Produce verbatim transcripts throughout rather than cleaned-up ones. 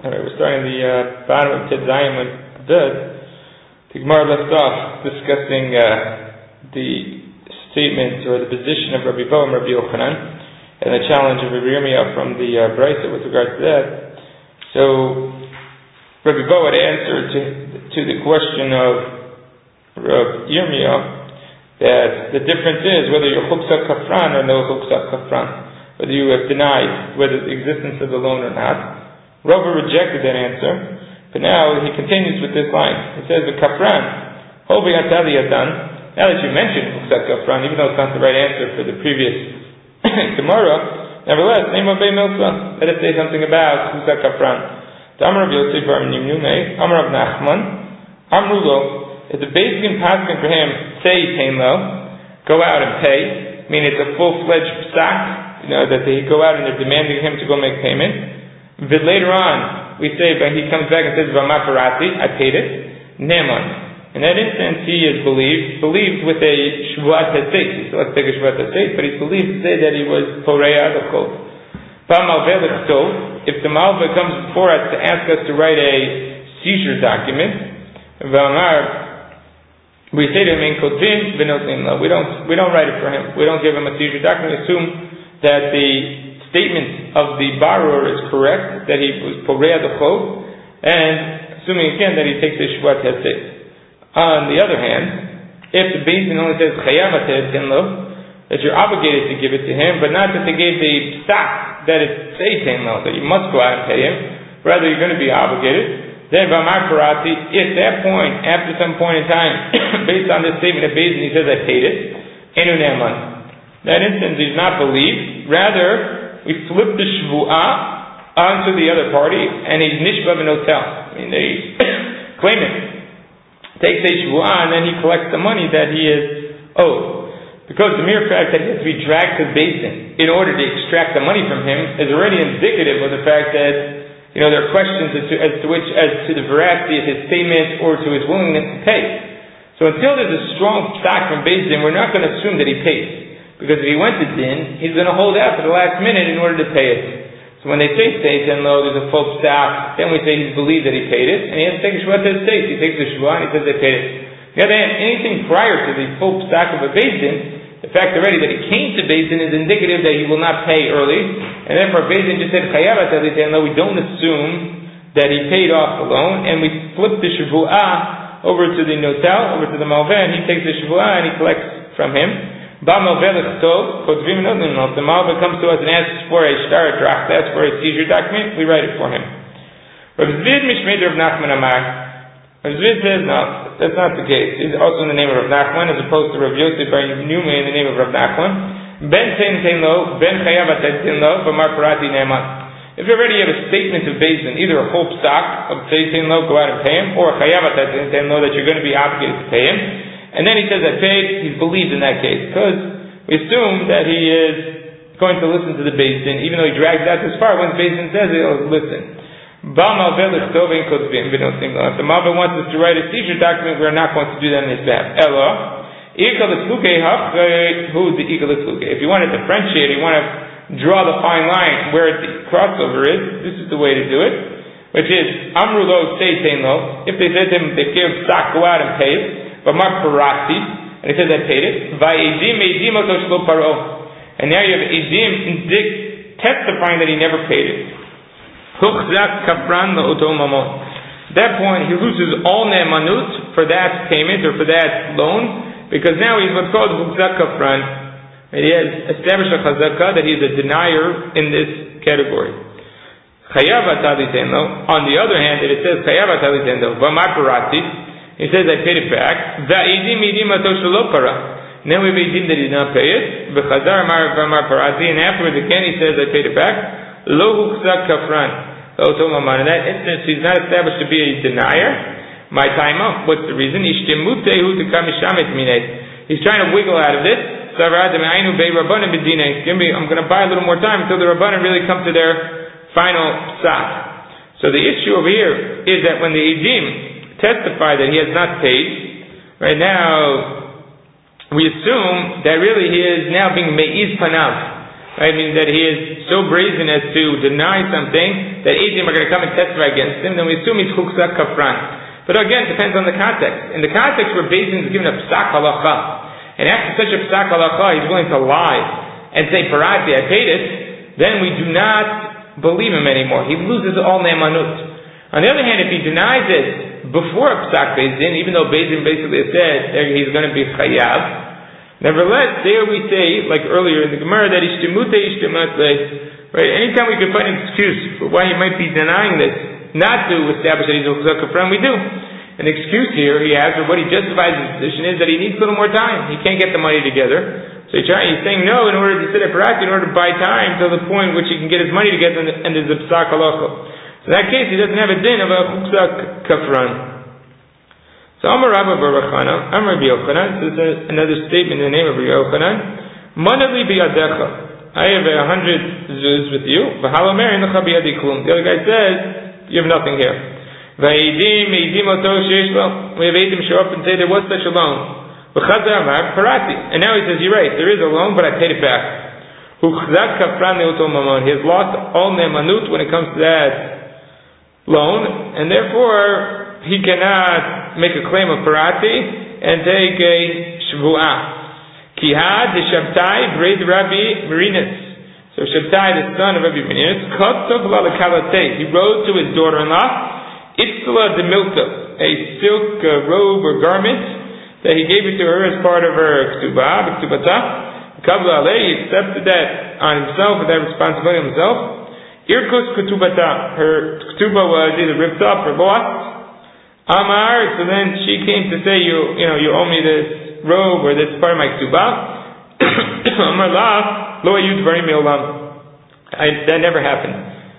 Alright, we're starting the uh, bottom of Ted Zion with Dud. The Gemara left off discussing uh, the statement or the position of Rabbi Bo and Rabbi Yochanan and the challenge of Rabbi Yirmiyah from the uh, Brisa with regard to that. So, Rabbi Bo had answered to, to the question of Rabbi Yirmiyah that the difference is whether you're chuksa kafran or no chuksa kafran, whether you have denied whether the existence of the loan or not. Rava rejected that answer, but now he continues with this line. He says, the kafran, hobi atali yadan. Now that you mentioned chuksa kafran, even though it's not the right answer for the previous Gemara, nevertheless, name of Bey Milsa, let us say something about chuksa kafran. The Amar of Yosef, Amar Nimnume, Amar of Nachman, Amrulo, if the basic paskin for him, say tainlo, go out and pay, I mean it's a full-fledged sack, you know, that they go out and they're demanding him to go make payment. But later on, we say, but he comes back and says, V'makarati, I paid it, Neman. In that instance, he is believed, believed with a Shvuat Hesed. So let's take a Shvuat Hesed, but he's believed to say that he was Poreya the Chol. If the Malva comes before us to ask us to write a seizure document, V'amar, we say to him, in Kotvin, we don't, we don't write it for him. We don't give him a seizure document. Assume that the statement of the borrower is correct, that he was Poreya the Chol, and assuming again that he takes a Shvuat Hesed. On the other hand, if the Beis Din only says Chayav Tenlo, that you're obligated to give it to him, but not that they gave the stock that it's say Tenlo, that you must go out and pay him, rather you're going to be obligated, then V'amar Parati, if that point, after some point in time, based on this statement of Beis Din, he says I paid it, Enu Ne'aman. That instance he's not believed, rather we flip the shvu'ah onto the other party, and he's nishba v'notel. I mean, the claimant takes a shvu'ah, and then he collects the money that he is owed. Because the mere fact that he has to be dragged to the basin in order to extract the money from him is already indicative of the fact that, you know, there are questions as to, as to which, as to the veracity of his statement or to his willingness to pay. So until there's a strong stock from basin, we're not going to assume that he pays. Because if he went to din, he's going to hold out for the last minute in order to pay it. So when they say state and lo, there's a full stock, then we say he's believed that he paid it, and he has to take a shvuah to state. He takes the shvuah and he says they paid it. On the other hand, anything prior to the full stock of a beis din, the fact already that he came to beis din is indicative that he will not pay early, and therefore beis din just said chayav atali lo. We don't assume that he paid off the loan, and we flip the shvuah over to the notel, over to the malveh, and he takes the shvuah and he collects from him. If the Malva comes to us and asks for a shtar draft, asks for a seizure document, we write it for him. Rav Zvid Mishmeder of Nachman Amar. Rav Zvid says, no, that's not the case. He's also in the name of Rav Nachman, as opposed to Rav Yosef Bar Numa in the name of Rav Nachman. Ben Tein Teinlo, Ben Chayav Teinlo, V'mar Parati Ne'eman. If you already have a statement of Beis Din, either a whole stock of Tein Teinlo, go out and pay him, or a Chayav Teinlo, that you're going to be obligated to pay him, and then he says, I paid, he's believed in that case. Because we assume that he is going to listen to the Beis Din, even though he drags out this far. Once Beis Din says it, he'll listen. If the Malva wants us to write a seizure document, we're not going to do that on his behalf. If you want to differentiate, you want to draw the fine line where the crossover is, this is the way to do it. Which is, Amrulo say Teinlo, if they said to him, they give stock, go out and pay it. V'amar Parati, and he says I paid it. Va'edim edim oto shelo paro, and now you have edim testifying that he never paid it. Huchzak kafran la'oto mamon. At that point, he loses all ne'emanut for that payment or for that loan, because now he's what's called huchzak kafran. And he has established a chazakah that he is a denier in this category. Chayav atali tenlo. On the other hand, if it says chayav atali tenlo, v'amar Parati, he says, I paid it back. Va'edim edim ato shelo para. Then we have edim that he did not pay it. V'chazar v'amar Parati, and afterwards again he says, I paid it back. Lo hukzak kafran. In that instance, he's not established to be a denier. My time up. What's the reason? He's trying to wiggle out of this. I'm going to buy a little more time until the Rabbanan really come to their final psak. So the issue over here is that when the edim testify that he has not paid, right now we assume that really he is now being me'iz panav, right? Meaning that he is so brazen as to deny something that Eidim are going to come and testify against him, then we assume he's chukzak kafran. But again, it depends on the context. In the context where Beis Din is given a psak halacha, and after such a psak halacha, he's willing to lie and say, Parati, I paid it, then we do not believe him anymore. He loses all ne'emanut. On the other hand, if he denies it before psak Beis Din, even though Beis Din basically said he's going to be chayav, nevertheless, there we say, like earlier in the Gemara, that ishtemute ishtemate, right? Anytime we can find an excuse for why he might be denying this, not to establish that he's a chuzak kafran, we do. An excuse here he has, or what he justifies his position is that he needs a little more time. He can't get the money together. So he's saying no in order to sit at Parati, in order to buy time till the point which he can get his money together, and there's a psak halacha. So in that case, he doesn't have a din of a chuzak kafran. So Amar Rabba bar Chana, Amar Rabbi Yochanan, this is another statement in the name of Rabbi Yochanan. Manali biyadecha, I have a hundred zuz with you. V'halomer necha biyadi klum. The other guy says, you have nothing here. V'eidim eidim oto sheish lo. We have eidim show up and say there was such a loan. V'chazar amar parati. And now he says, you're right, there is a loan, but I paid it back. Huchzak kafran ne'oto mamon. He has lost all ne'emanut when it comes to that loan, and therefore he cannot make a claim of parati and take a shvu'ah. Kihad the Shabtai braid Rabbi Marinus. So Shabtai, the son of Rabbi Marinus, he wrote to his daughter-in-law, Itzla de Milta, a silk uh, robe or garment that he gave it to her as part of her ktubah, ktubata. Kabla alei, he accepted that on himself, with that responsibility on himself. Irkus ktubata, her ktubah was either ripped up or lost. Amar, so then she came to say, you, you know, you owe me this robe or this part of my ktubah. Amar la. Lo ayud varim me'olam. That never happened.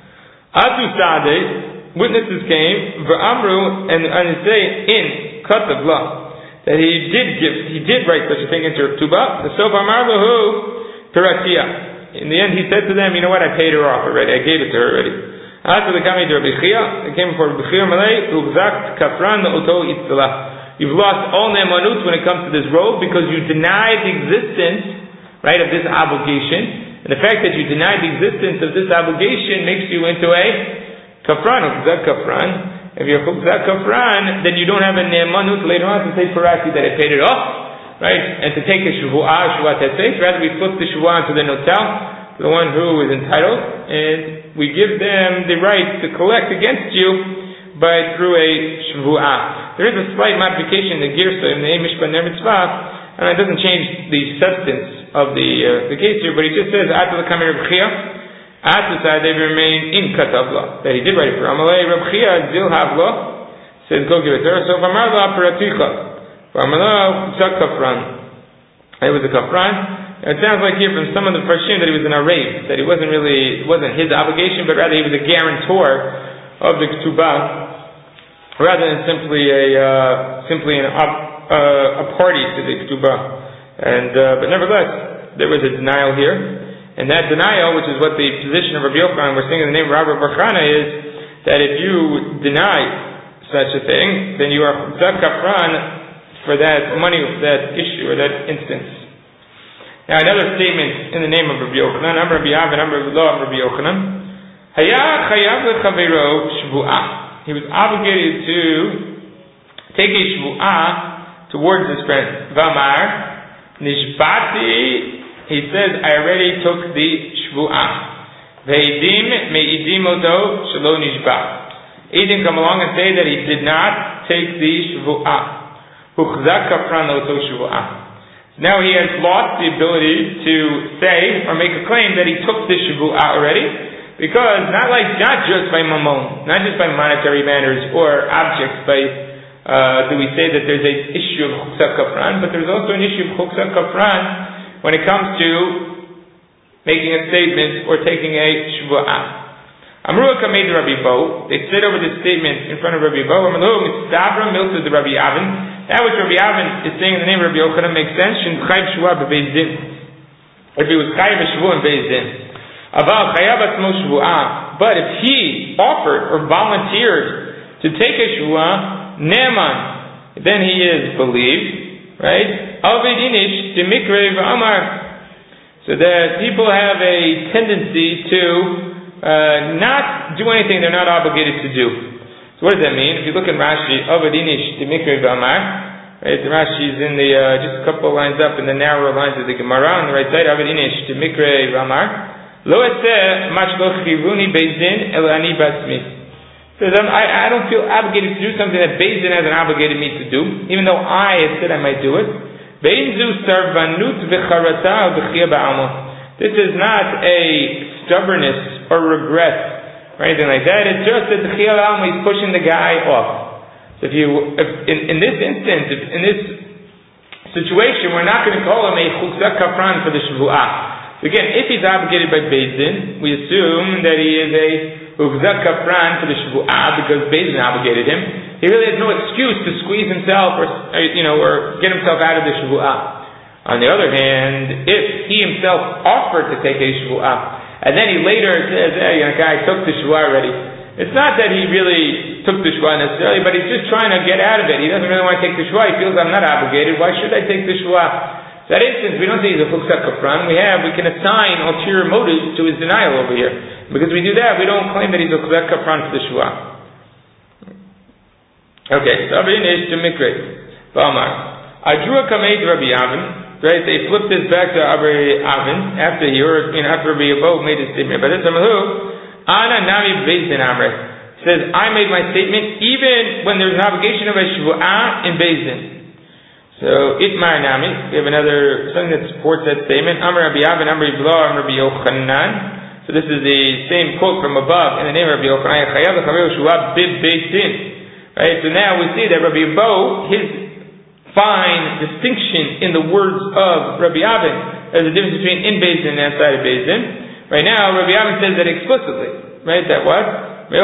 Atu Sadeh, witnesses came, v'amru, and and say in katav la that he did give, he did write such a thing into her ktubah. The sof amar lahu piratia. In the end, he said to them, you know what? I paid her off already. I gave it to her already. After the coming to Rabbi Chia, it came before Rabbi Chia Malay, ugzakt kafran oto itzlah. You've lost all ne'emanut when it comes to this robe because you denied the existence, right, of this obligation. And the fact that you deny the existence of this obligation makes you into a kafran, chukzak kafran. If you're chukzak kafran, then you don't have a ne'emanut later on to say parati that I paid it off, right? And to take a shuvu'ah, shuvat hesed. Rather, we flip the shuvu'ah to the notel, to the one who is entitled, and we give them the right to collect against you by through a shuvu'ah. There is a slight modification in the girsa in the Mishpah Ner Mitzvah, and it doesn't change the substance of the uh, the case here, but he just says Atu l'kamei Reb Chia, Atu side they remain in katavla that he did write it for Amalei Reb Chia zil havla says go give it to her. So v'amar la paraticha v'amar la kafran. It was a kafran. It sounds like here from some of the farshim that he was an arev, that he wasn't really it wasn't his obligation, but rather he was a guarantor of the ketubah, rather than simply a uh, simply an op. Uh, a party to the ketubah, and uh, but nevertheless there was a denial here, and that denial, which is what the position of Rabbi Yochanan we're saying in the name of Rabbi bar Chana, is that if you deny such a thing, then you are chuzak kafran for that money, for that issue or that instance. Now another statement in the name of Rabbi Yochanan, I'm Rabbi Avin, I'm Rabbi Lo, I'm Rabbi Yochanan. Haya chayav lechavero shvu'ah. He was obligated to take a shvu'ah towards his friend. Vamar, nishbati, he says, I already took the shvu'ah. Veidim meidim oto shelo nishba. Eidim come along and say that he did not take the shvu'ah. Huchzak kafran oto shvu'ah. Now he has lost the ability to say or make a claim that he took the shvu'ah already, because not like not just by mamon, not just by monetary matters or objects, by Uh, do we say that there's an issue of chukzak kafran, but there's also an issue of chukzak kafran when it comes to making a statement or taking a shvu'ah. Amruaka made Rabbi Bo. They said over this statement in front of Rabbi Bo. Amru mistavra milta the Rabbi Avin. That which Rabbi Avin is saying in the name of Rabbi Yochanan makes sense. Shin chayv shvu'ah bebeis din. If he was chayv a shvu'ah in beis din, aval chayav atzmo shvu'ah. But if he offered or volunteered to take a shvu'ah, Ne'eman, then he is believed, right? Alvedinish demikre v'amar. So that people have a tendency to uh, not do anything they're not obligated to do. So what does that mean? If you look at Rashi, Avadinish Dimikre B'Amar, right? The Rashi is in the uh, just a couple lines up in the narrower lines of the Gemara on the right side. Avadinish Dimikre B'Amar, Lo Eseh Machlo Chiruni Bezdin El Ani Basmi. Says I I don't feel obligated to do something that Bezdin hasn't obligated me to do, even though I have said I might do it. This is not a stubbornness or regret or anything like that. It's just that the Chiyah Ba'alma is pushing the guy off. So if you, if, in, in this instance, if, in this situation, we're not going to call him a Chukzak Kafran for the Shavu'ah. So again, if he's obligated by Beis Din, we assume that he is a Chukzak Kafran for the Shavu'ah because Beis Din obligated him. He really has no excuse to squeeze himself or, you know, or get himself out of the Shavu'ah. On the other hand, if he himself offered to take a Shavu'ah, and then he later says, hey, you know, guy took the Shavu'ah already, it's not that he really took the Shavu'ah necessarily, but he's just trying to get out of it. He doesn't really want to take the Shavu'ah. He feels, I'm not obligated. Why should I take the Shavu'ah? So that instance, we don't say he's a Chukzak Kafran. We have, we can assign ulterior motives to his denial over here. Because we do that, we don't claim that he's a Chukzak Kafran for the Shavu'ah. Okay, so Rabbi Nish to Mikre. Ba'amar. I drew a kamei to Rabbi Avin. Right, they flipped this back to Rabbi Avin after he heard, you know, after Rabbi Yabo made his statement. But this time, who? Ana nami Beis Din Amre. Says, I made my statement even when there's an obligation of a Shavu'ah in Beis Din. So, Itmar nami. We have another, something that supports that statement. Amr Rabbi Avin, Amr Iblo, Amr Rabbi Yochanan. So this is the same quote from above in the name of Rabbi Yochanan. Chayav l'chaver Shavu'ah bib Beis Din. Right, so now we see that Rabbi Bo, his fine distinction in the words of Rabbi Avin, there's a difference between in Beis Din and outside of Beis Din. Right now, Rabbi Avin says that explicitly. Right, that what? And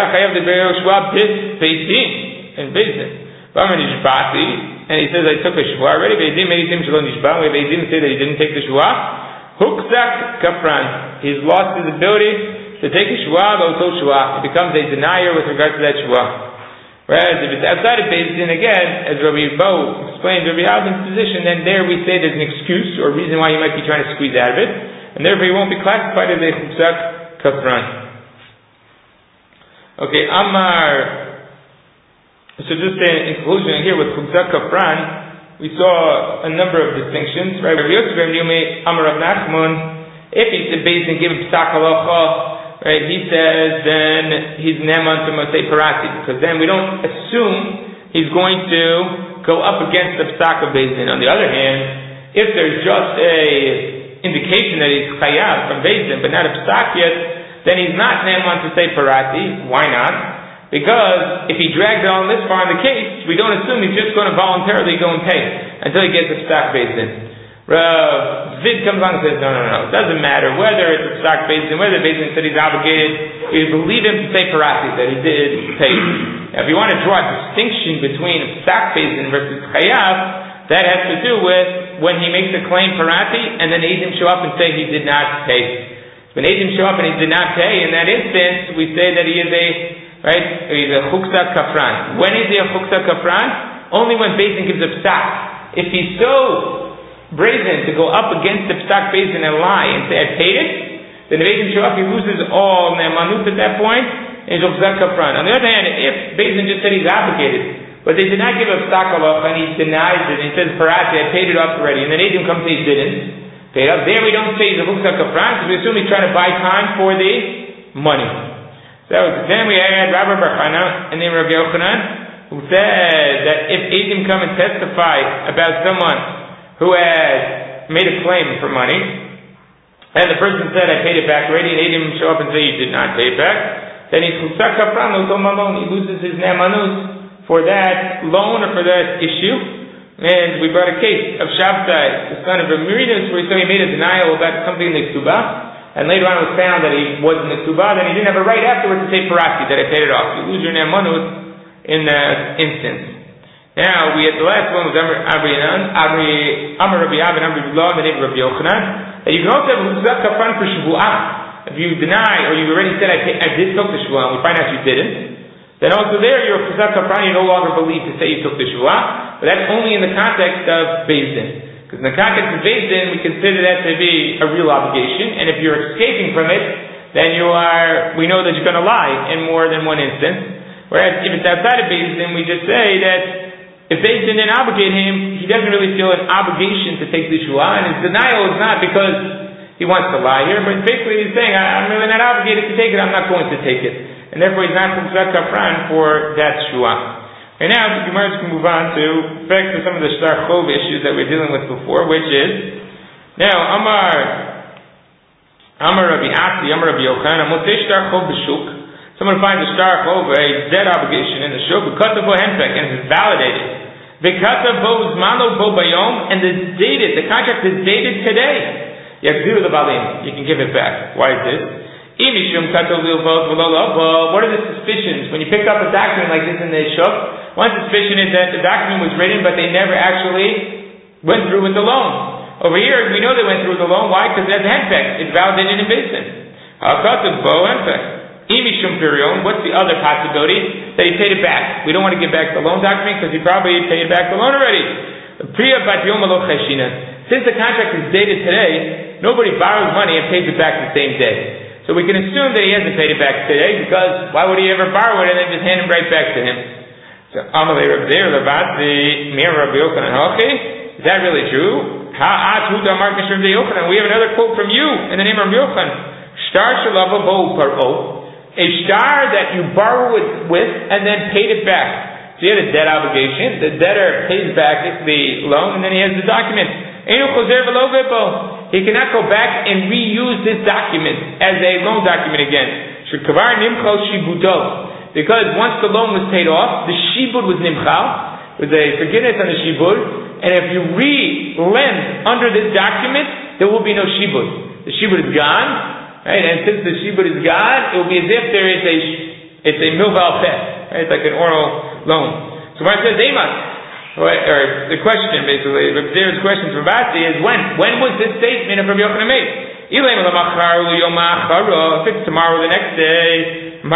he says, I took a Shvuah already. Beis Din made him shalom nishba. Beis Din say that he didn't take the Shvuah. Hukzak kafran. He's lost his ability to take a Shvuah, but also Shvuah. He becomes a denier with regard to that Shvuah. Whereas if it's outside of Beis Din, again, as Rabbi Bo explains Rabbi Avin's position, then there we say there's an excuse or a reason why he might be trying to squeeze out of it, and therefore he won't be classified as a Chukzak Kafran. Okay, Amar. So just in conclusion here with Chukzak Kafran, we saw a number of distinctions. Right? Rabbi Yosef ben Yume, Amar Rav Nachman, if he's the Beis Din give him Psak Halacha, right, he says then he's neman to Mosei Parati, because then we don't assume he's going to go up against the psak of Beis Din. On the other hand, if there's just a indication that he's chayav from Beis Din, but not a psak yet, then he's not neman to Mosei Parati. Why not? Because if he drags it on this far in the case, we don't assume he's just going to voluntarily go and pay until he gets a psak Beis Din. Rav Zvid comes on and says, no, no, no, it doesn't matter whether it's a psak Beis Din, whether Beis Din said he's obligated, we believe him to say parati, that he did pay. Now, if you want to draw a distinction between a psak Beis Din versus chayav, that has to do with when he makes a claim parati, and then Eidim show up and say he did not pay. When Eidim show up and he did not pay, in that instance, we say that he is a, right, he's a chukzak kafran. When is he a chukzak kafran? Only when Beis Din gives a psak. If he's so brazen to go up against the psak Beis Din and lie and say I paid it, then the Beis Din show up, he loses all ne'emanut at that point, and he's chukzak kafran. On the other hand, if Beis Din just said he's obligated, but they did not give a psak halacha and he denies it, and he says parati, I paid it off already, and then Eidim comes and he didn't pay it up, there we don't say he's a chukzak kafran, because we assume he's trying to buy time for the money. So then we had Rabbi Bar Chana and then Rabbi Yochanan, who said that if Eidim come and testify about someone who had made a claim for money, and the person said, I paid it back already, and Eidim show up and say, you did not pay it back, then he's chukzak kafran, he loses his ne'emanut for that loan or for that issue. And we brought a case of Shabtai, the son of Amirinus, where he said he made a denial about something in the Ketubah, and later on it was found that he was in the Ketubah, then he didn't have a right afterwards to say parati, that I paid it off. You lose your ne'emanut in that instance. Now, we had the last one was Amr Rabbi Avin, Amr Iblo, and the name of Rabbi Yochanan. And you can also have a chukzak kafran for Shavu'ah. If you deny, or you already said, I, pay, I did took the Shavu'ah, and we find out you didn't, then also there, you're a chukzak kafran, you no longer believe to say you took the Shavu'ah, but that's only in the context of Beis Din. Because in the context of Beis Din, we consider that to be a real obligation, and if you're escaping from it, then you are, we know that you're going to lie in more than one instance. Whereas if it's outside of Beis Din, we just say that if Beis Din didn't obligate him, he doesn't really feel an obligation to take the shua, and his denial is not because he wants to lie here, but basically he's saying, I'm really not obligated to take it, I'm not going to take it. And therefore he's not Chumzat Kafran for that shua. And now the Gemara can move on to back to some of the Shtar Chov issues that we were dealing with before, which is now Amar Amar Rabbi Asi, Amar Rabbi Yochanan, Motzei Shtar Chov b'Shuk. Someone finds a Shtar Chov, a debt obligation in the Shuk, V'katav bo Henpek, and it's validated. V'katav bo Zmano bo Bayom, and it's dated. The contract is dated today. Yakziru the Balim. You can give it back. Why is this? Imishum Katav Lilvot V'lo. What are the suspicions when you pick up a document like this in the Shuk? One suspicion is that the document was written, but they never actually went through with the loan. Over here, we know they went through with the loan. Why? Because it has henpek. It's validated in Beis Din. Ha'akativ bo henpek. Imishum pirion. What's the other possibility? That he paid it back. We don't want to give back the loan document because he probably paid back the loan already. Priya bat yom alo cheshina. Since the contract is dated today, nobody borrows money and pays it back the same day. So we can assume that he hasn't paid it back today because why would he ever borrow it and then just hand it right back to him? Is that really true? We have another quote from you in the name of Rabbi Yochanan. A star that you borrow it with and then paid it back. So you had a debt obligation. The debtor pays back the loan and then he has the document. He cannot go back and reuse this document as a loan document again. Because once the loan was paid off, the shibud was nimchal, was a forgiveness on the shibud, and if you re-lend under this document, there will be no shibud. The shibud is gone, right? And since the shibud is gone, it will be as if there is a it's a milval pet, right? It's like an oral loan. So when it says Eimas, or the question basically, the question from Basi is when when was this statement of Rabbi Yochanan made? If it's tomorrow, the next day. The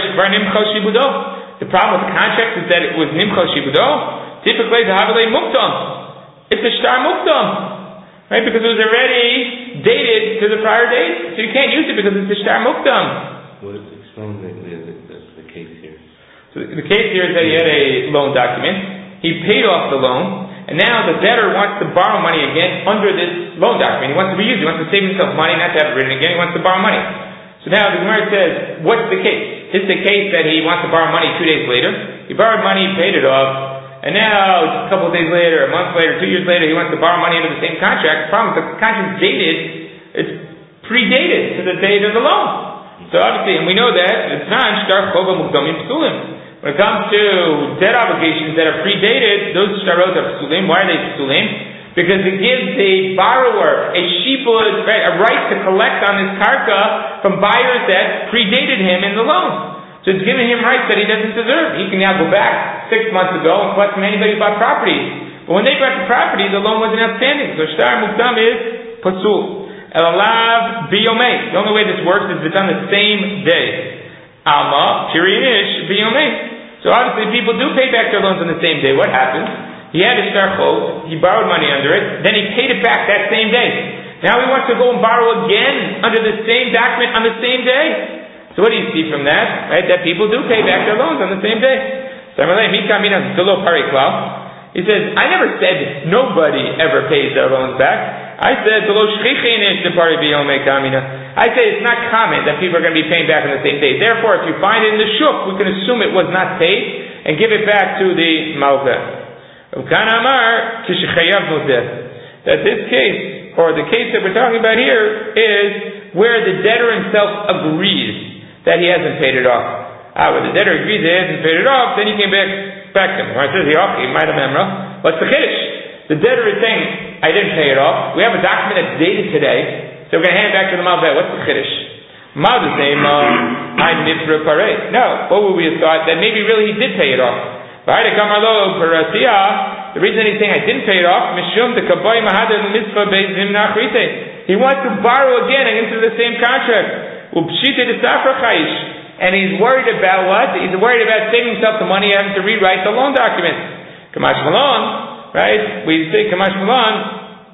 problem with the contract is that it was nimchal shibudo. Typically, the havilei muktam. It's a shtar muktam, right? Because it was already dated to the prior date, so you can't use it because it's a shtar muktam. What is explained is the case here? So the case here is that he had a loan document. He paid off the loan, and now the debtor wants to borrow money again under this loan document. He wants to reuse it. He wants to save himself money, not to have it written again. He wants to borrow money. So now the Gemara says, what's the case? Is the case that he wants to borrow money two days later? He borrowed money, paid it off, and now a couple of days later, a month later, two years later, he wants to borrow money under the same contract. The problem is the contract's dated, it's predated to the date of the loan. So obviously, and we know that, it's not shtar chova mukdamim psulim. When it comes to debt obligations that are predated, those shtarot are psulim. Why are they psulim? Because it gives the borrower a shibud, right, a right to collect on his karka from buyers that predated him in the loan. So it's giving him rights that he doesn't deserve. He can now go back six months ago and collect from anybody who bought properties. But when they bought the property, the loan wasn't outstanding. So shtar mukdam is pasul. Elalav biyomei. The only way this works is if it's on the same day. Alma kirinish biyomei. So obviously people do pay back their loans on the same day. What happens? He had a shtar chov, he borrowed money under it, then he paid it back that same day. Now he wants to go and borrow again under the same document on the same day. So what do you see from that? Right, that people do pay back their loans on the same day. He says, I never said nobody ever pays their loans back. I said, I say it's not common that people are going to be paying back on the same day. Therefore, if you find it in the shuk, we can assume it was not paid and give it back to the malveh. That this case, or the case that we're talking about here, is where the debtor himself agrees that he hasn't paid it off. Ah, when the debtor agrees that he hasn't paid it off, then he can back, back him. Or it says, what's the chiddush? The debtor is saying, I didn't pay it off. We have a document that's dated today, so we're going to hand it back to the malveh. What's the chiddush? Malveh saying, I'm nifra parei. No, what would we have thought? That maybe really he did pay it off. The reason he's saying I didn't pay it off, he wants to borrow again into the same contract. And he's worried about what? He's worried about saving himself the money having to rewrite the loan document. Kamash Malon, right? We say Kamash Malon,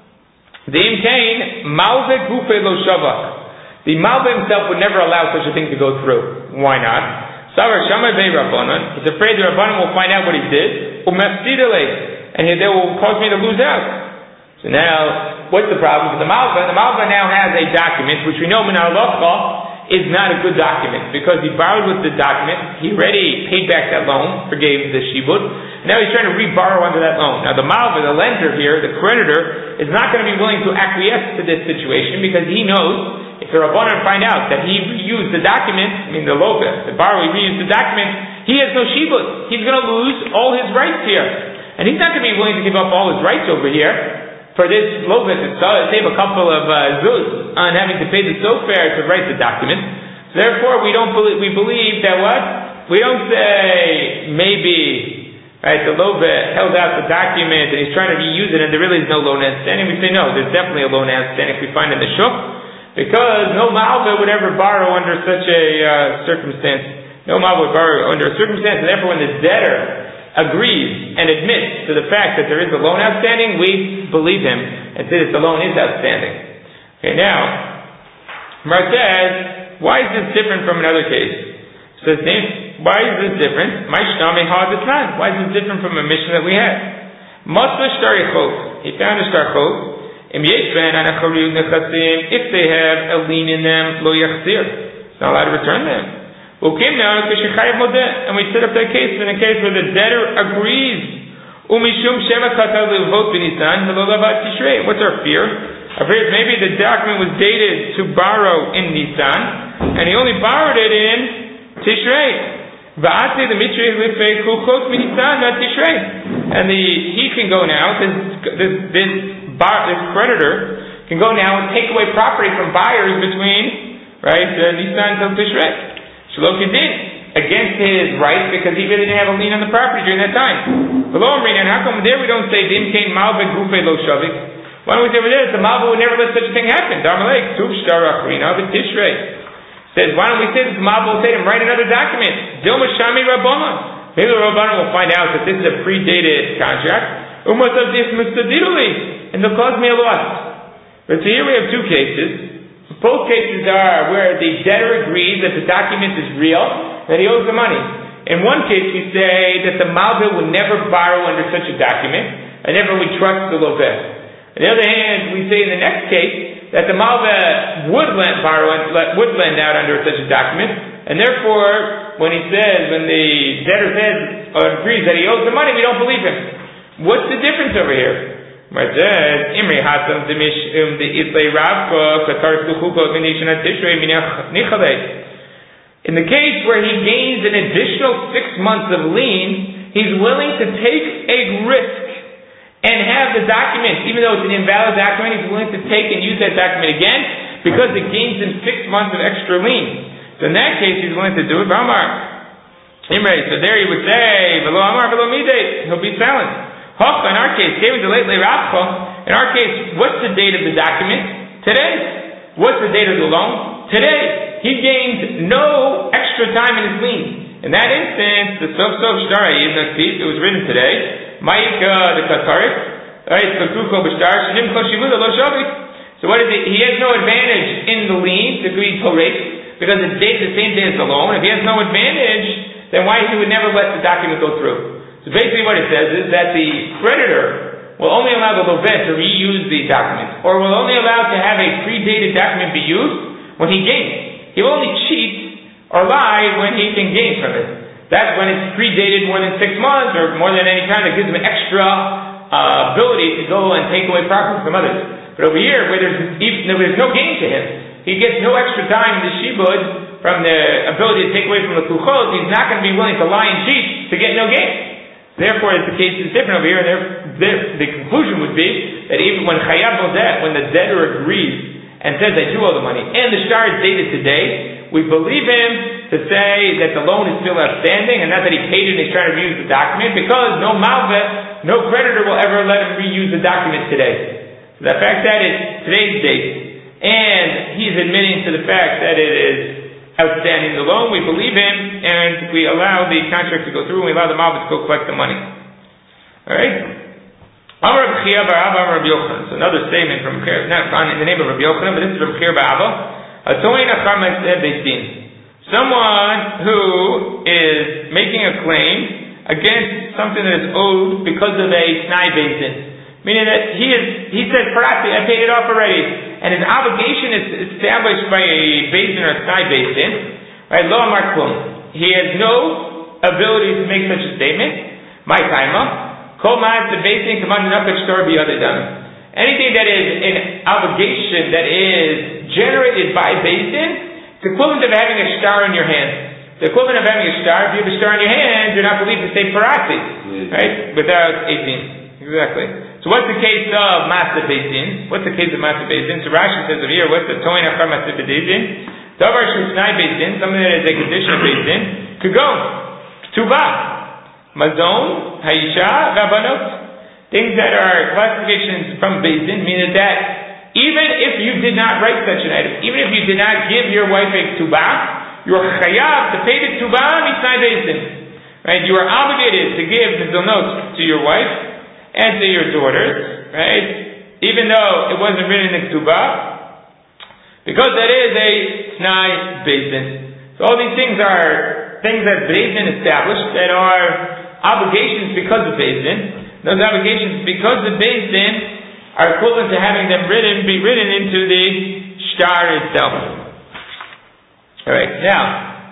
The imkain malve gufe lo shavak. The malve himself would never allow such a thing to go through. Why not? Savar shamay vei rabbanon. He's afraid the rabbanon will find out what he did. Umefsidele, and they will cause me to lose out. So now, what's the problem with the malve? The malve now has a document which we know min halacha is not a good document because he borrowed with the document. He already paid back that loan, forgave the shibud. Now he's trying to re-borrow under that loan. Now the malve, the lender here, the creditor, is not going to be willing to acquiesce to this situation because he knows if the rabbanon find out that he reused the document, I mean the loga, the borrower reused the document, he has no shibud. He's going to lose all his rights here. And he's not going to be willing to give up all his rights over here for this loga to save a couple of uh, zuz on having to pay the sofer to write the document. So therefore, we don't believe, we believe that what? We don't say maybe, right, the loga held out the document and he's trying to reuse it and there really is no loan outstanding. We say no, there's definitely a loan outstanding if we find in the shuk, because no malva would ever borrow under such a uh, circumstance. No malva would borrow under a circumstance, and therefore when the debtor agrees and admits to the fact that there is a loan outstanding, we believe him and say that the loan is outstanding. Okay, now, Mar says, why is this different from another case? Says, why is this different? Why is this different from a mission that we had? He found a shtar chok. If they have a lien in them, lo yachzir. It's not allowed to return them. And we set up that case in a case where the debtor agrees. What's our fear? Our fear is maybe the document was dated to borrow in Nisan, and he only borrowed it in Tishrei. And the he can go now, this this this, bar, this creditor can go now and take away property from buyers between right uh, Nisan till Tishrei. Shalokidin, against his rights because he really didn't have a lien on the property during that time. Below him, and how come there we don't say Dimkain Malve Gufe Lo Shavik? Why don't we say over there that the Malve would never let such a thing happen? Darmalek, Tuv Shtar Achrina, but Tishrei says, why don't we say that the Malve will say to him, write another document? Dilma Shami Rabbanon. Maybe the Rabbanon will find out that this is a predated contract. Umatadif Mustadiduli, and they'll cause me a loss. But so here we have two cases. Both cases are where the debtor agrees that the document is real, that he owes the money. In one case, we say that the malveh would never borrow under such a document, and never would trust the loveh. On the other hand, we say in the next case that the malveh would lend, borrow, would lend out under such a document, and therefore, when he says, when the debtor says or agrees that he owes the money, we don't believe him. What's the difference over here? Where it says, Imri Hasam Dimish um the Islay Ravka Katar Suchuko Mination Tishrei Minach. In the case where he gains an additional six months of lien, he's willing to take a risk and have the document, even though it's an invalid document, he's willing to take and use that document again because it gains him six months of extra lien. So in that case, he's willing to do it. V'amar Imri. So there he would say, V'lo Amar V'lo Midei. He'll be silent. Hoch, in our case, in our case, what's the date of the document? Today. What's the date of the loan? Today. He gained no extra time in his lien. In that instance, the Sof Sof Shtar it was written today, Ma'ika the Katarik, right, the Kuko B'Shtar, Shanim Koshimuda Lo Shavik. So what is it? He has no advantage in the lien to agree to rate because it's dated the same day as the loan. If he has no advantage, then why he would never let the document go through? So basically what it says is that the creditor will only allow the loveh to reuse the document, or will only allow to have a predated document be used when he gains. He will only cheat or lie when he can gain from it. That's when it's predated more than six months or more than any time that gives him an extra uh, ability to go and take away property from others. But over here, where there's, even, there's no gain to him, he gets no extra time in the shibud from the ability to take away from the kuchot, he's not going to be willing to lie and cheat to get no gain. Therefore, the case is different over here, and there, the conclusion would be that even when chayav bodeh, when the debtor agrees and says, I do owe the money, and the shtar is dated today, we believe him to say that the loan is still outstanding, and not that he paid it and he's trying to reuse the document, because no malveh, no creditor will ever let him reuse the document today. So the fact that it's today's date, and he's admitting to the fact that it is outstanding the loan, we believe him, and we allow the contract to go through, and we allow the malveh to go collect the money. Alright? Amar Rabbi Chia bar Abba, Amar Rabbi Yochanan. So another statement from not in the name of Rabbi Yochanan, but this is Rabbi Chia bar Abba. Atoin achar ma'aseh beit din. Someone who is making a claim against something that is owed because of a t'nai beit din. Meaning that he is, he said, Parati, I paid it off already. And his obligation is established by a beit din or a t'nai beit din. Right? Lo amar klum. He has no ability to make such a statement. My taima. Kol ma'as the beit din commanded up at shtor b'yadei dam. Anything that is an obligation that is generated by beit din, it's equivalent of having a star in your hand. The equivalent of having a star, if you have a star in your hand, you're not believed to say Parati. Right? Without eighteen. Exactly. So what's the case of Master Beit Din? What's the case of Master Beit Din? So Rashi says over here, what's the Toin Achar Master Beit Din? Davar Shusnai Beit Din, something that is a condition of Beit Din, could go. Tuba, Mazon, Haisha, Vabanot. Things that are classifications from Beit Din, meaning that even if you did not write such an item, even if you did not give your wife a Tuba, you are chayav to pay the Tuba Misnai Beit Din. Right? You are obligated to give the Zonot to your wife and to your daughters, right? Even though it wasn't written in the Ketubah, because that is a t'nai beit din. So all these things are things that beit din established that are obligations because of beit din. Those obligations because of beit din are equivalent to having them written, be written into the shtar itself. Alright, now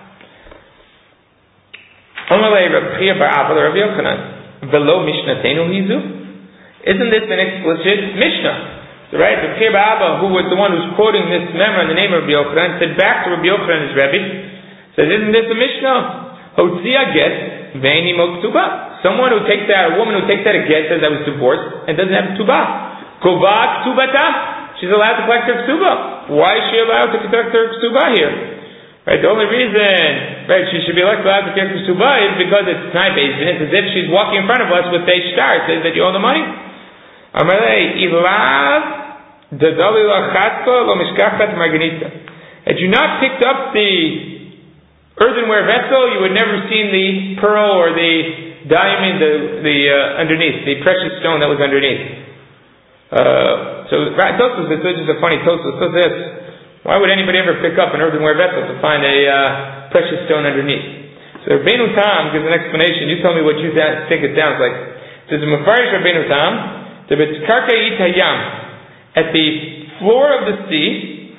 Amalei Rabbi Chia bar Abba Rabbi Yochanan. Velo Mishnatenu Hizu? Isn't this an explicit Mishnah? So right, Rabbi Chia bar Abba, who was the one who's quoting this memra in the name of Rabbi Yochanan, said back to Rabbi Yochanan his Rebbe, says, isn't this a Mishnah? Hotzia get Veini Moktuba. Someone who takes out, a woman who takes out a get, says I was divorced, and doesn't have Tuba. Kova Ktubata. She's allowed to collect her Ktuba. Why is she allowed to collect her Ktuba here? Right, the only reason, right, she should be allowed to get the Ktuba is because it's t'nai beit din. It's as if she's walking in front of us with a shtar. It says that you owe the money. Amalei ilav dadali lachatka lo mishkachat marganita. Had you not picked up the earthenware vessel, you would never seen the pearl or the diamond, the the uh, underneath, the precious stone that was underneath. Uh, so, right, Tosfos, this is a funny Tosfos. So this. Why would anybody ever pick up an earthenware vessel to find a uh, precious stone underneath? So Rabbeinu Tam gives an explanation. You tell me what you think it sounds like. It says, Mefarish Rabbeinu Tam, the B'tzkarka'it hayam, at the floor of the sea,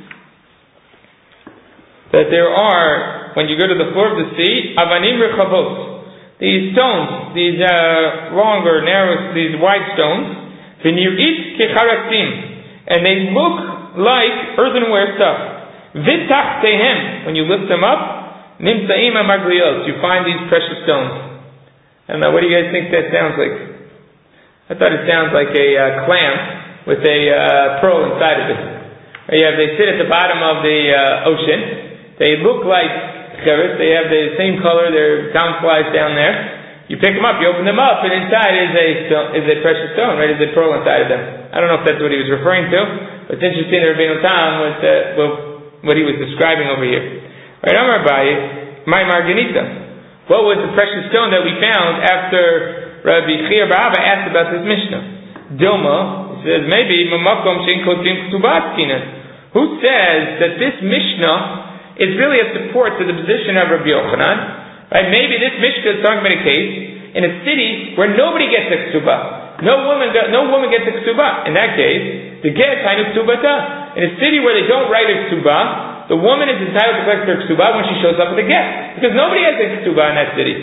that there are, when you go to the floor of the sea, avanim rechavot, these stones, these uh, longer, narrow, these wide stones, v'nir'it kecharasim, and they look like earthenware stuff. V'tachtehem, when you lift them up, nimtzaim ha'magliot, you find these precious stones. I don't know, what do you guys think that sounds like? I thought it sounds like a uh, clam with a uh, pearl inside of it. Yeah, they sit at the bottom of the uh, ocean. They look like cheres. They have the same color. They're down flies down there. You pick them up, you open them up, and inside is a stone, is a precious stone, right? Is a pearl inside of them. I don't know if that's what he was referring to, but it's interesting that Rabbeinu Tam was uh, well, what he was describing over here. Right, Amar Abaye, my Marganita. What was the precious stone that we found after Rabbi Chia bar Abba asked about this Mishnah? Dilma, he says, maybe Mamakom Shein Kotim Ktubaskinan. Who says that this Mishnah is really a support to the position of Rabbi Yochanan? Right? Maybe this Mishnah is talking about a case in a city where nobody gets a Ktubah. No woman, no woman gets a Ktubah. In that case, the get Hainu Ktubata. In a city where they don't write a Ktubah, the woman is entitled to collect her Ktubah when she shows up with a get. Because nobody has a Ktubah in that city.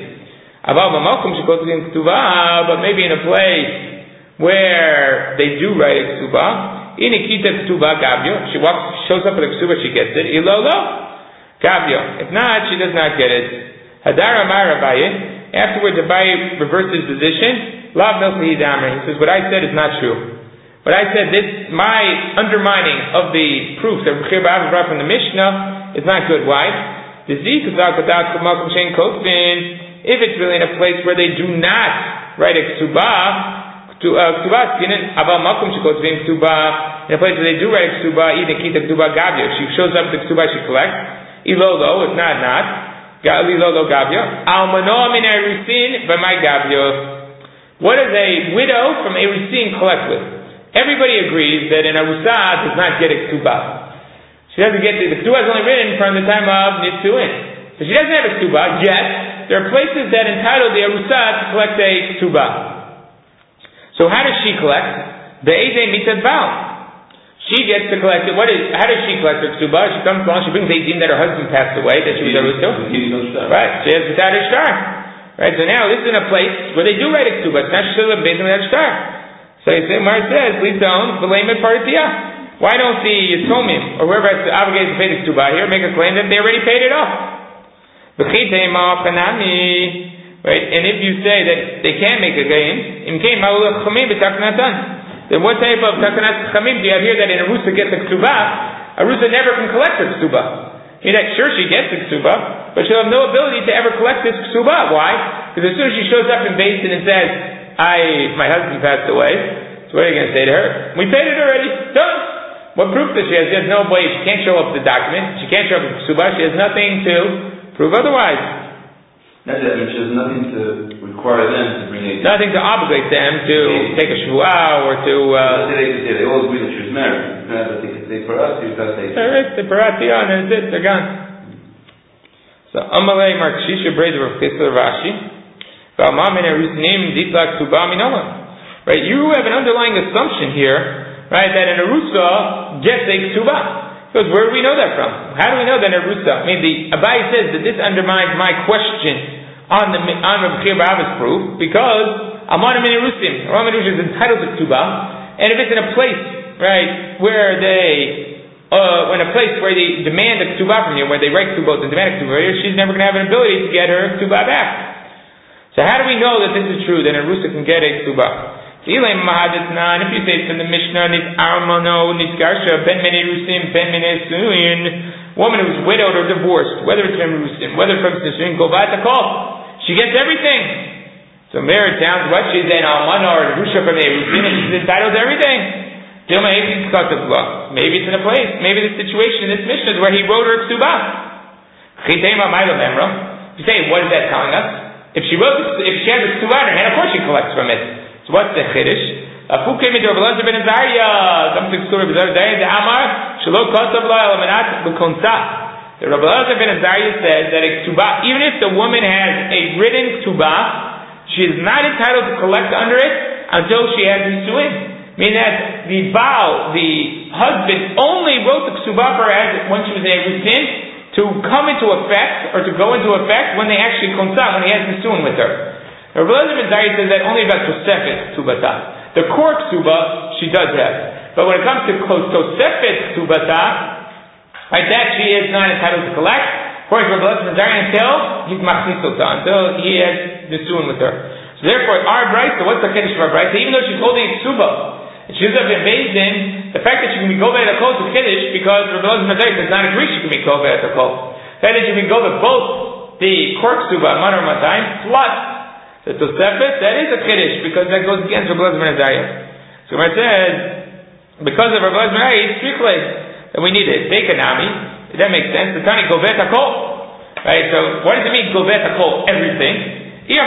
But maybe in a place where they do write a Ktubah, in Ikita Ktubah Gabyo, she walks, shows up with a Ktubah, she gets it. Ilolo Gabyo. If not, she does not get it. Hadar Amar Abaye. Afterwards, Abaye reversed his position. Lav Milchi Damer. He says, what I said is not true. What I said, this, my undermining of the proofs that Rabbi Chia bar Abba brought from the Mishnah is not good. Why? If it's really in a place where they do not write a Ktubah, Ktubah, in a place where they do write a Ktubah, even Kita Ktubah Gabya. If she shows up with the Ktubah, she collects. Ilolo, if not, not. Ilolo Gabya. Almano min Erusin, but my Gabya. What does a widow from Erusin collect with? Everybody agrees that an Arusah does not get a Ktubah. She doesn't get the, the Ktubah is only written from the time of Nisuin. So she doesn't have a Ktubah, yet there are places that entitle the Arusah to collect a Ktubah. So how does she collect? Be'ezeh mitzad Baal. She gets to collect it. What is? How does she collect her Ktubah? She comes along, she brings eighteen that her husband passed away, that she was Arusah. Right, she has without a star. Right, so now this is in a place where they do write a Ktubah. It's not Shil of Bezim without a star. So you say, Mar says, please don't, blame it Paratiyah. Why don't the Yitzomim, or whoever has obligated to pay the Ktubah here, make a claim that they already paid it off? Right, and if you say that they can't make a claim, then what type of takanat chamim do you have here that in Arusa gets a Ktubah? Arusa never can collect the Ktubah. I mean, that sure she gets the Ktubah, but she'll have no ability to ever collect this Ktubah. Why? Because as soon as she shows up in Beis Din and says, I, my husband passed away, so what are you going to say to her? We paid it already. Done. What proof does she have? She has no way. She can't show up with the document. She can't show up with the Ktubah. She has nothing to prove otherwise. That's it. I mean, she has nothing to require them to bring a... Nothing to obligate them to okay. take a shvuah or to... Uh, they could say, they all agree that she was married. But they could say parat, you can't say... Alright, the parat, and that's it, they're gone. So, Amalei Mark Shisha Breder of Kisler Rashi. Right, you have an underlying assumption here, right, that an Arusa gets a Ktubah. Because where do we know that from? How do we know that an Arusa? I mean, the Abai says that this undermines my question on the on Rav Chia bar Abba's proof, because Amanim in Erusim, Amanim is entitled to Ktubah, and if it's in a place, right, where they, uh, in a place where they demand a Ktubah from you, where they write Ktubah and demand a Ktubah, she's never going to have an ability to get her Ktubah back. So how do we know that this is true, that an Arusa can get a Ktubah? If you say it's in the Mishnah, Nit Armano, Nit Garsha, Ben Mene Rusim, Ben Mene Suin, woman who's widowed or divorced, whether it's from Rusim, whether from Suin, go back to call. She gets everything. So there it sounds what she's an Almana or Rusha from a Rusim, and she's entitled to everything. Maybe it's in a place, maybe the situation in this Mishnah is where he wrote her Ktubah. If you say, what is that telling us? If she wrote, if she has a Ktubah in her hand, of course she collects from it. So what's the chiddush? Afu came into Rabbi Elazar ben Azariah. Comes to the story of Rabbi Elazar. The Amar Shelo Kosav Lo Elamanat B'Konsa. The Rabbi Elazar ben Azariah says that a Ktubah, even if the woman has a written Ktubah, she is not entitled to collect under it until she has Nisuin. Meaning that the Baal, the husband, only wrote the Ktubah for her as when she was in Erusin to come into effect or to go into effect when they actually Konsa, when he has Nisuin with her. Rabbi Elazar ben Azariah says that only about Tosefet Ktubata. The core Ktubah she does have, but when it comes to Tosefet Ktubata, right, that she is not entitled to collect. According to Rabbi Elazar ben Azariah, until he's machnisota, until he has Nisuin with her. So therefore, our brayta, what's the chiddush of our brayta? Even though she's holding a Ktubah, and she doesn't have been bathed in, the fact that she can be go at a kol is chiddush because Rabbi Elazar ben Azariah does not agree she can be go at a kol. The fact that she can go with both the core Ktubah, man or matayim, plus the Tosefet, that is a chiddush, because that goes against Rabbi Elazar ben Azariah. So when it says, because of Rabbi Elazar ben Azariah, it's strictly that we need it. Dekanami, that makes sense. The Tani Govet HaKol. Right, so what does it mean, Govet HaKol? Everything. If she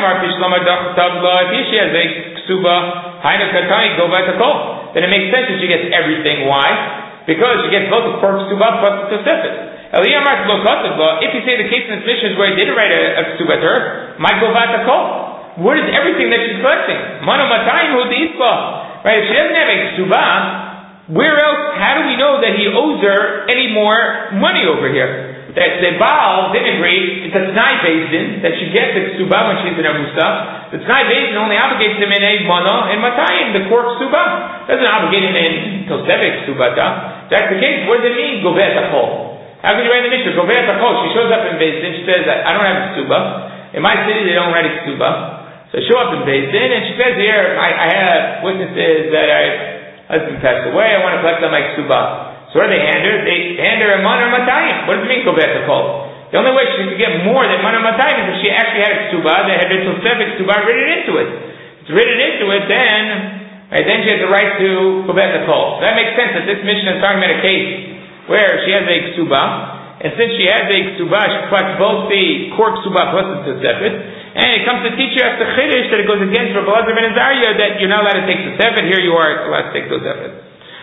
has a Ksuba, then it makes sense that she gets everything. Why? Because she gets both the core Ksuba plus the Tosefet. If you say the case in this mission is where he didn't write a, a Ksuba to her, my Govet HaKol. What is everything that she's collecting? Mano matayim hu deisla. Right? If she doesn't have a ksubah, where else? How do we know that he owes her any more money over here? That the Baal didn't agree. It's a T'nai Bezdin that she gets a ksubah when she's in a Musa. The T'nai Bezdin only obligates him in a mano and matayim, the core ksubah. Doesn't obligate him in tosevik ksubata. That's the case. What does it mean? Govet HaKol. How can you write in the Mishnah? Govet HaKol. She shows up in Bezdin. She says, I don't have a ksubah. In my city, they don't write a ksubah. So I show up in Beis Din, and she says here, I, I have witnesses that I husband passed away, I want to collect on my ksubah. So what do they hand her? They hand her a man or matayim. What does it mean, Govet HaKol? The only way she could get more than man or matayim is if she actually had a ksubah that had been tosefet ksubah written into it. If it's written into it, then, right, then she has the right to Govet HaKol. So that makes sense that this mission is talking about a case where she has a ksubah, and since she has a ksubah, she collects both the core ksubah plus the tosefet. And it comes to teach you as the chiddush that it goes against Rabbi Elazar ben Azariah that you're not allowed to take the seven. Here you are allowed to take those seven.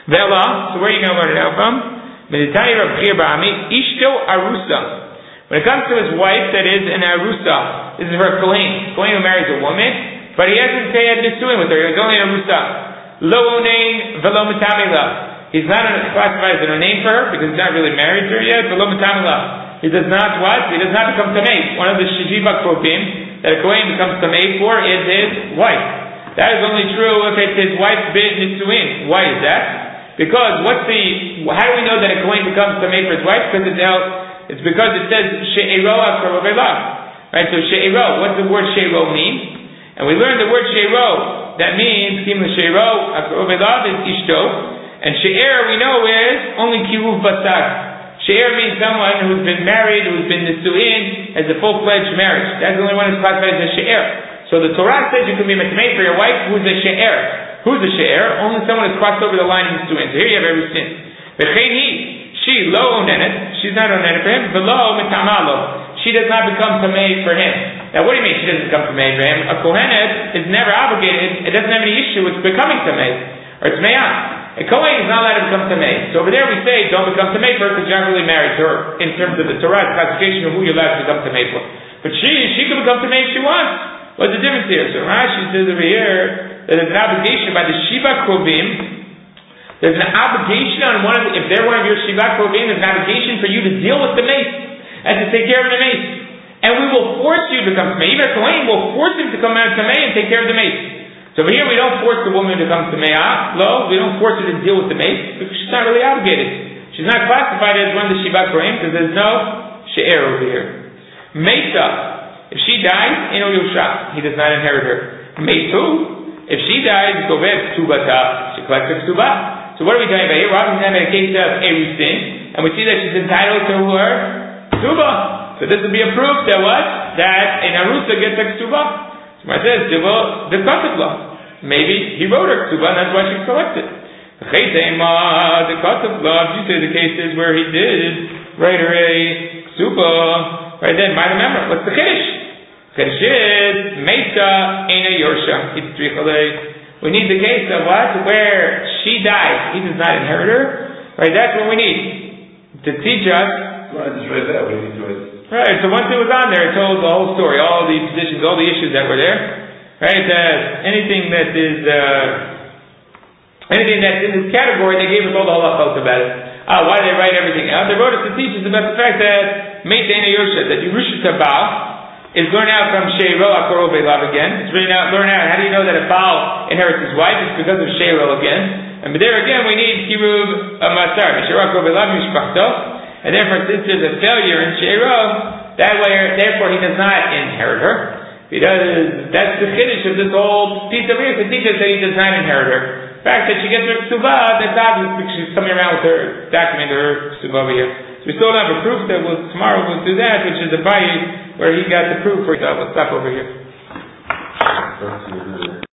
Vela, so where are you going to learn it out from? Meditayi Rav Chir Ba'ami, Ishto Arusa. When it comes to his wife that is an Arusa, this is for a Kohen. Kohen who marries a woman, but he hasn't paid Nisuin with her, he's only an Arusa. Lo Onein Velo Metamila. He's not classified as an Onein for her because he's not really married to her yet, Velo Metamila. He does not what? He does not become Tamei. One of the Shijiva Krovim that a Kohen becomes Tamei for is his wife. That is only true if it's his wife's bid Nisuin. Why is that? Because what's the, how do we know that a Kohen becomes Tamei for his wife? Because it's, it's because it says She'ero Akrovelav. Right, so She'ero, what's the word She'ero mean? And we learned the word She'ero, that means Kim She'ero Akrovelav is Ishto, and She'er we know is only Kiruv Basar. She'er means someone who's been married, who's been Nisuin, has a full-fledged marriage. That's the only one who's classified as a She'er. So the Torah says you can be Metamei for your wife who's a She'er. Who's a she'er? Only someone who's crossed over the line of Nisuin. So here you have every sin. V'chein she lo onenet, she's not onenet for him, v'lo metamalo, she does not become tamei for him. Now what do you mean she doesn't become tamei for him? A kohenet is never obligated, it doesn't have any issue with becoming tamei, or it's meyah. A kohen is not allowed to become tamei. So over there we say don't become tamei for her because you're not really married to her in terms of the Torah's classification of who you're allowed to become tamei for. But she, she can become tamei if she wants. What's the difference here? So Rashi says over here that there's an obligation by the Shiva Krovim. There's an obligation on one of the, if they're one of your Shiva Krovim, there's an obligation for you to deal with the mace and to take care of the mace. And we will force you to become Tamei. Even a Kohen will force him to come out of Tamei and take care of the mace. So over here we don't force the woman to come to Me'ah. No, we don't force her to deal with the mace because she's not really obligated. She's not classified as one of the Shiva Krovim because there's no She'er over here. Mesa. If she dies, Eno Yosha, he does not inherit her. Mesu, if she dies, Govet Ktubata, she collects her Ktubah. So what are we talking about here? We're talking about a case of Erusin, and we see that she's entitled to her Ktubah. So this would be a proof that what? That an Arusa gets a Ktubah. So it says, the Katabla. Maybe he wrote her Ktubah, and that's why she's collected. The Katabla, if you say the cases where he did write her a Ktubah, right then, my remember, what's the Kiddush? Kiddush is Mesa Eina Yorsha. We need the case of what? Where she dies, he does not inherit her. Right, that's what we need. To teach us. Well, I just read that. What do you need to read? Right, so once it was on there, it told the whole story, all the positions, all the issues that were there. Right, uh, anything that is, uh, anything that's in this category, they gave us all the halachot about it. Ah, why did they write everything out? They wrote us to teach us about the fact that Mesa Eina Yorsha, that Yerusha Tabal is learned out from She'ero Akoro Velav again. It's learned out, learn out, how do you know that a Baal inherits his wife? It's because of She'ero again. And but there again, we need Kiruv Masar, She'ero Akoro Velav Mishpachto. And therefore, since there's a failure in She'ero, that way, therefore, he does not inherit her. He does, that's the Kiddush of this whole piece of here, to teach us that he does not inherit her. The fact that she gets her Ktubah, that's obvious because she's coming around with her document, her Ktubah over here. So we still have a proof that we'll, tomorrow we'll do that, which is a bayit where he got the proof for it. We'll stop over here.